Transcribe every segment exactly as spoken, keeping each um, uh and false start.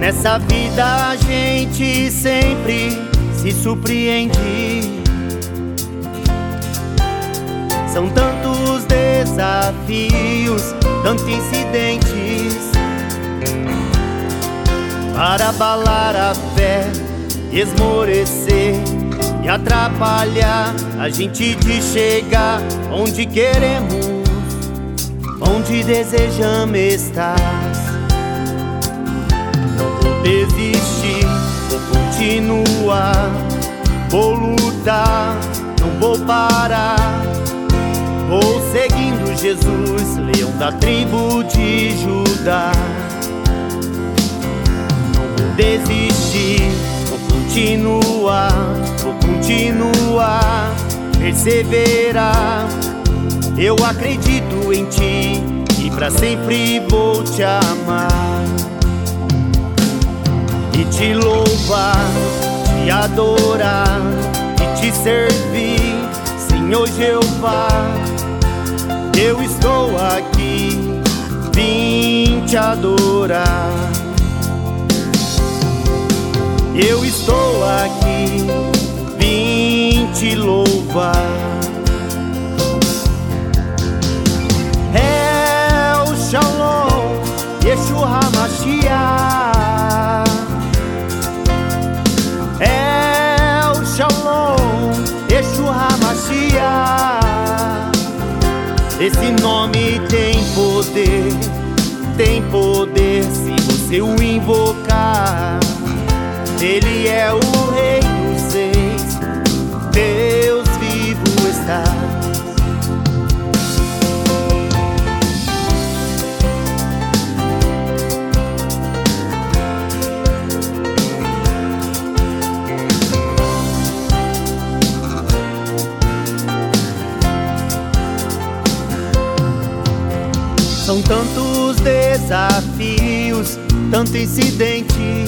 Nessa vida a gente sempre se surpreende. São tantos desafios, tantos incidentes para abalar a fé, esmorecer e atrapalhar a gente de chegar onde queremos, onde desejamos estar. Não vou desistir, vou continuar, vou lutar, não vou parar. Vou seguindo Jesus, leão da tribo de Judá. Não vou desistir, vou continuar, vou continuar, perseverar. Eu acredito em ti e pra sempre vou te amar e te louvar, te adorar e te servir, Senhor Jeová. Eu estou aqui, vim te adorar. Eu estou aqui, vim te louvar. El Shalom, Yeshua HaMashiach. El Shalom, Yeshua HaMashiach. Esse nome tem poder, tem poder se você o invocar. Ele é o Rei dos Reis, Deus vivo está. São tantos desafios, tantos incidentes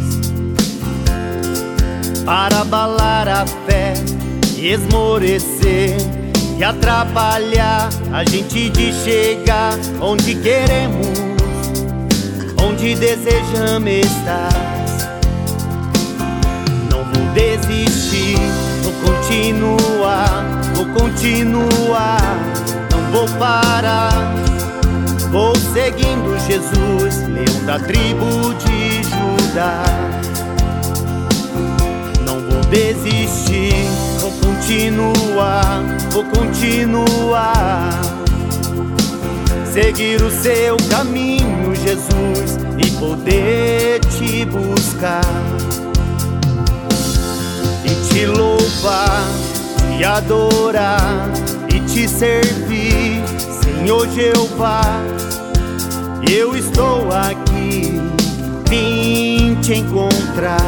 para abalar a fé, esmorecer e atrapalhar a gente de chegar onde queremos, onde desejamos estar. Não vou desistir, vou continuar, vou continuar, não vou parar. Vou seguindo Jesus, leão da tribo de Judá. Não vou desistir, vou continuar, vou continuar, seguir o seu caminho, Jesus, e poder te buscar e te louvar, te adorar e te servir, Senhor Jeová. Eu estou aqui, vim te encontrar.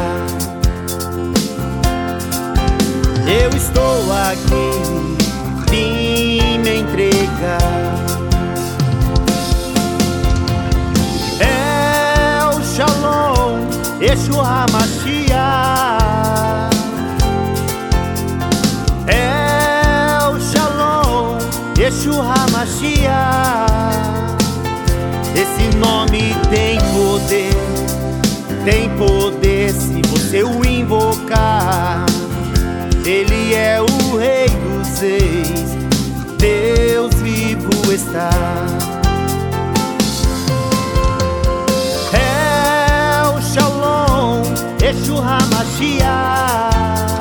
Eu estou aqui, vim me entregar. El Shalom, Yeshua HaMashiach. El Shalom, Yeshua HaMashiach. Esse nome tem poder, tem poder se você o invocar. Ele é o Rei dos Reis, Deus vivo está. El Shalom, Yeshua HaMashiach.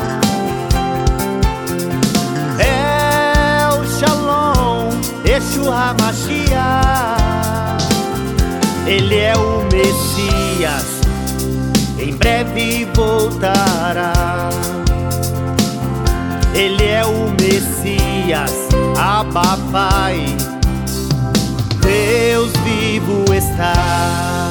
El Shalom, Yeshua HaMashiach. Ele é o Messias, em breve voltará. Ele é o Messias, Abba Pai, Deus vivo está.